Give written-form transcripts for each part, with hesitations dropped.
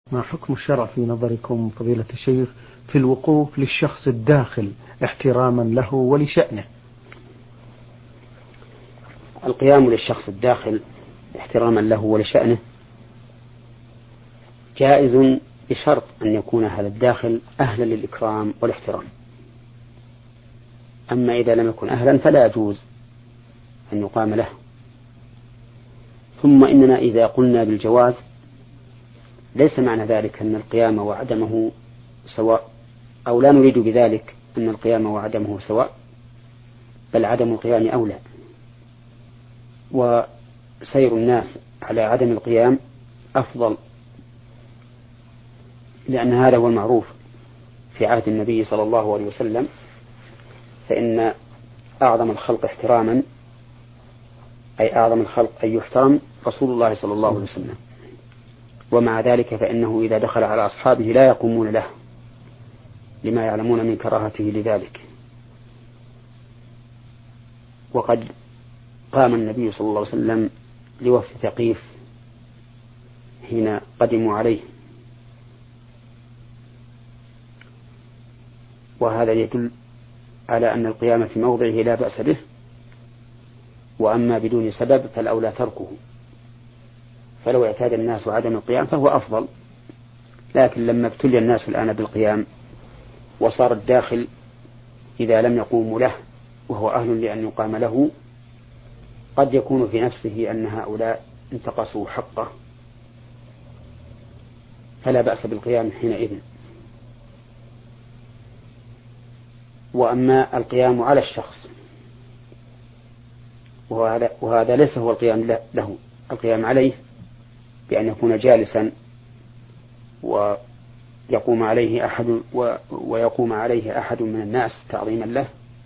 ما حكم الشرع في نظركم فضيلة الشيخ في الوقوف للشخص الداخل احتراما له ولشأنه؟ القيام للشخص الداخل احتراما له ولشأنه جائز بشرط أن يكون هذا الداخل أهلا للإكرام والاحترام. أما إذا لم يكن أهلا فلا يجوز أن يقام له. ثم إننا إذا قلنا بالجواز ليس معنى ذلك أن القيام وعدمه سواء، أو لا نريد بذلك أن القيام وعدمه سواء، بل عدم القيام أولى، وسير الناس على عدم القيام أفضل، لأن هذا هو المعروف في عهد النبي صلى الله عليه وسلم. فإن أعظم الخلق احتراما، أي أعظم الخلق أن يحترم رسول الله صلى الله عليه وسلم، ومع ذلك فإنه إذا دخل على أصحابه لا يقومون له لما يعلمون من كراهته لذلك. وقد قام النبي صلى الله عليه وسلم لوفد ثقيف حين قدموا عليه، وهذا يدل على أن القيام في موضعه لا بأس به، وأما بدون سبب فالأولى تركه. فلو اعتاد الناس عدم القيام فهو أفضل، لكن لما ابتلي الناس الآن بالقيام وصار الداخل إذا لم يقوموا له وهو أهل لأن يقام له قد يكون في نفسه أن هؤلاء انتقصوا حقه، فلا بأس بالقيام حينئذ. وأما القيام على الشخص وهذا ليس هو القيام له، القيام عليه بأن يكون جالسا ويقوم عليه أحد من الناس تعظيما له،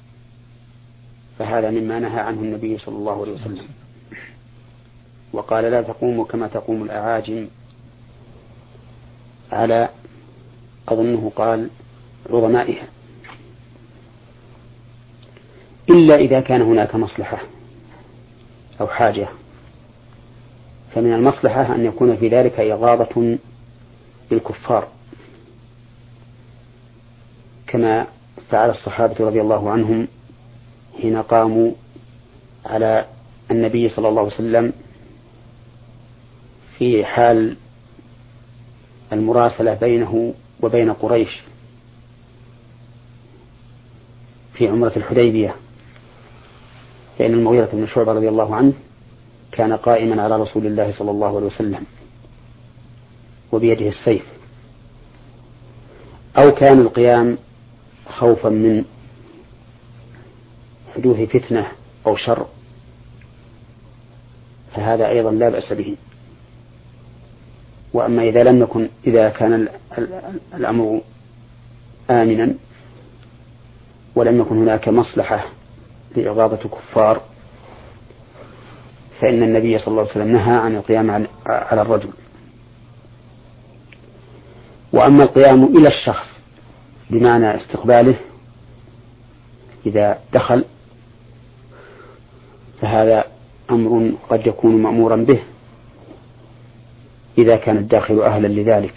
فهذا مما نهى عنه النبي صلى الله عليه وسلم، وقال لا تقوموا كما تقوم الأعاجم على، أظنه قال، عظمائها، إلا إذا كان هناك مصلحة أو حاجة. فمن المصلحة أن يكون في ذلك إغاظة بالكفار، كما فعل الصحابة رضي الله عنهم حين قاموا على النبي صلى الله عليه وسلم في حال المراسلة بينه وبين قريش في عمرة الحديبية. فإن المغيرة بن شعبة رضي الله عنه كان قائما على رسول الله صلى الله عليه وسلم وبيده السيف، أو كان القيام خوفا من حدوث فتنة أو شر، فهذا أيضا لا بأس به. وأما إذا كان الأمر آمنا ولم يكن هناك مصلحة لإغاظة كفار، فإن النبي صلى الله عليه وسلم نهى عن القيام على الرجل. وأما القيام إلى الشخص بمعنى استقباله إذا دخل، فهذا أمر قد يكون مأمورا به إذا كان الداخل أهلا لذلك.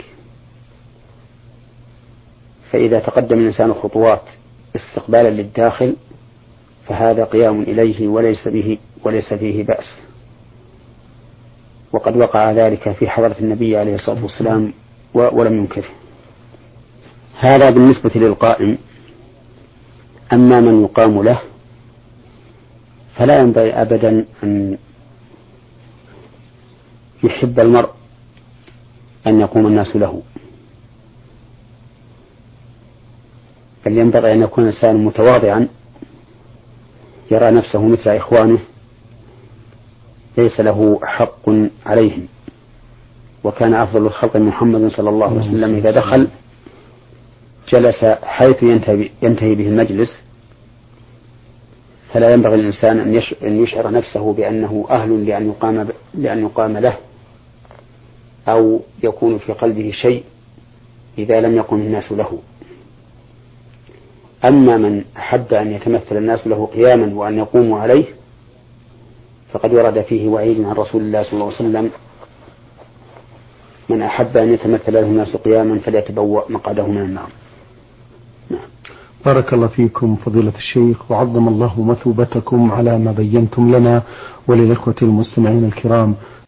فإذا تقدم الإنسان خطوات استقبالا للداخل فهذا قيام إليه وليس فيه بأس. وقد وقع ذلك في حضرة النبي عليه الصلاة والسلام ولم ينكره. هذا بالنسبة للقائم. أما من يقام له فلا ينبغي أبدا أن يحب المرء أن يقوم الناس له، بل ينبغي أن يكون الإنسان متواضعا يرى نفسه مثل إخوانه ليس له حق عليهم. وكان أفضل الخلق محمد صلى الله عليه وسلم إذا دخل جلس حيث ينتهي به المجلس، فلا ينبغي الإنسان أن يشعر نفسه بأنه أهل لأن يقام له، أو يكون في قلبه شيء إذا لم يقم الناس له. أما من أحب أن يتمثل الناس له قياما وأن يقوموا عليه فقد ورد فيه وعيد عن رسول الله صلى الله عليه وسلم من أحب أن يتمثل له الناس قياما فليتبوأ مقعده من النار. بارك الله فيكم فضيلة الشيخ، وعظم الله مثوبتكم على ما بينتم لنا وللإخوة المستمعين الكرام.